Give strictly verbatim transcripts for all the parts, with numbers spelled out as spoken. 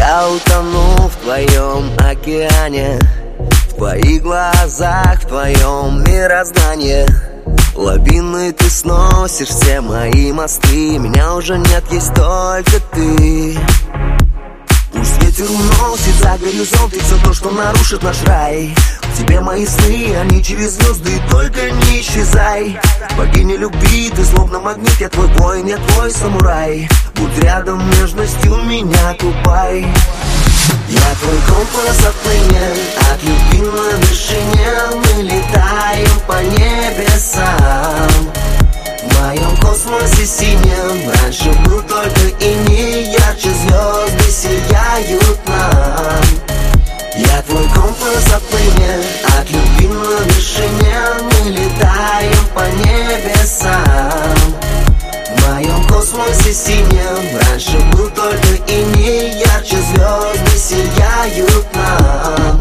Я утону в твоем океане, в твоих глазах, в твоем мироздании. Лавиной ты сносишь все мои мосты. Меня уже нет, есть только ты. Пусть ветер уносит за горизонт все то, что нарушит наш рай. К тебе мои сны, они через звезды, только не исчезай. Богиня любви, ты словно магнит, я твой воин, я твой самурай. Будь рядом, нежностью меня купай. Я твой компас, отныне от любви на вершине мы летаем по небесам. В моем космосе синем раньше был только иней, ярче звезды сияют нам. Я твой компас, отныне от любви на вершине мы летаем по небесам. В моем космосе синем раньше был только иней, ярче звезды сияют нам.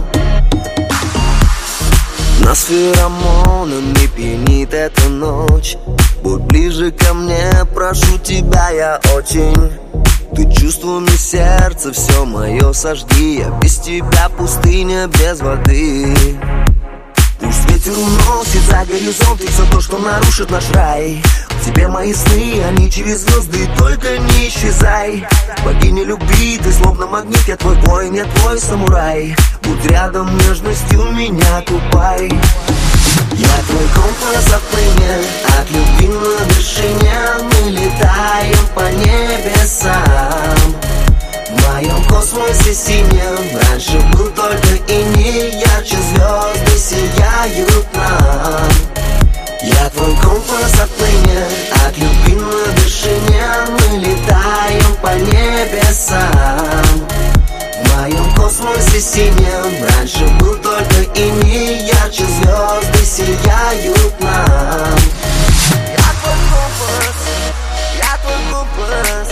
Нас феромонами пьянит эта ночь. Будь ближе ко мне, прошу тебя я очень. Ты чувствами сердца все мое сожги. Я без тебя пустыня без воды. Пусть ветер уносит за горизонт все то, что нарушит наш рай. К тебе мои сны, они через звезды, только не исчезай. Богиня любви, ты словно магнит, я твой воин, я твой самурай. Будь рядом, нежностью меня купай. Я твой компас, отныне от любви на вершине мы летаем по небесам. В моем космосе синем раньше был только иней, ярче звезды сияют нам. Я твой компас, отныне от любви на вершине мы летаем по небесам. В моем космосе синем раньше был только иней, ярче звезды сияют нам. Я твой компас, я твой компас.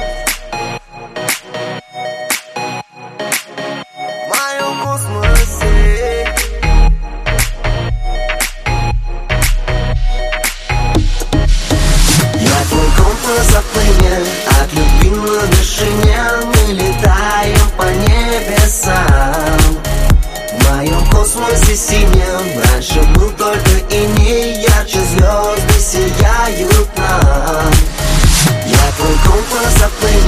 В моем космосе. Я твой компас, отныне от любви на вершине мы летаем по небесам. В моем космосе синем раньше был только иней, ярче звезды сияют нам. Я твой компас, отныне